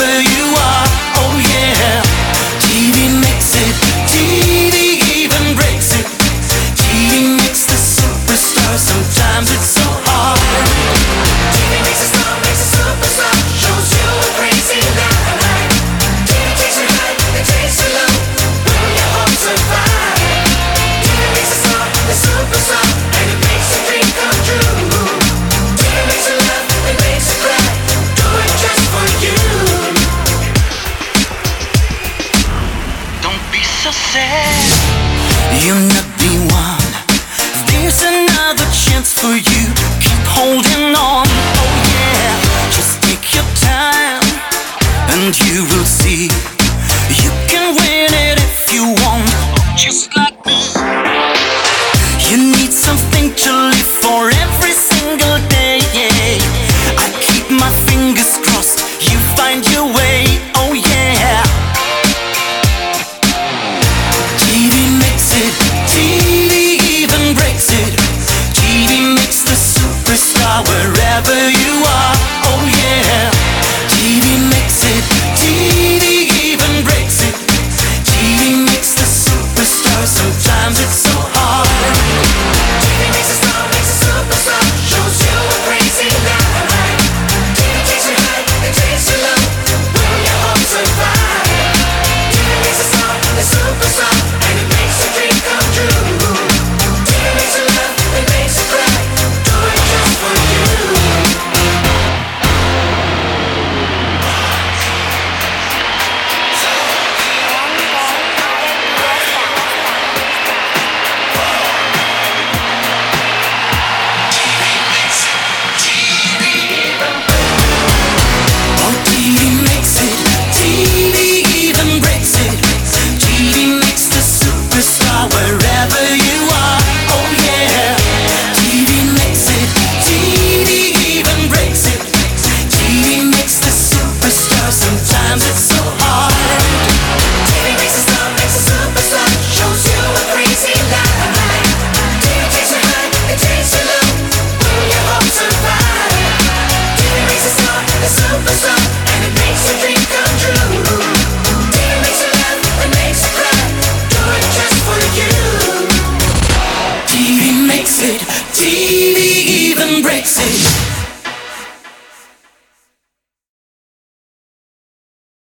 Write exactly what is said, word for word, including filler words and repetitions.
wherever you are. Oh yeah, T V makes it, T V even breaks it. T V makes the superstar, sometimes it's so hard. T V makes a star, makes a superstar, shows you a crazy life. T V takes you high, it takes you low, will your hope survive? T V makes a star, a superstar, and it makes a dream come true. T V makes you laugh, it makes you cry, do it just for you. Don't be so sad, you're not the one. There's another chance for you, keep holding on. Oh yeah, just take your time, and you will see you can win it if you want. Just like me, you need something to live for every single day. I keep my fingers crossed, you find your way. Oh yeah, T V makes it, T V even breaks it. T V makes the superstar wherever you are. Oh yeah, T V makes it, T V even breaks it. T V makes the superstar, sometimes it's so hard. T V makes a star, makes a superstar, shows you a crazy life. T V takes you high, it takes you low, will your hope survive? T V makes a star, a superstar, and it makes a dream come true. T V makes you laugh, it makes you cry, do it just for you. Oh, T V makes it, T V even breaks it. T V makes the superstar wherever you are. Oh yeah, T V makes it, T V even breaks it. T V makes the superstar, sometimes it's so hard. T V makes a star, makes a superstar, shows you a crazy life. T V takes you high, it takes you low, will your hope survive? T V makes a star, a superstar, and it makes your dream come true. T V makes you laugh, it makes you cry, do it just for you. T V makes it, T V even breaks it.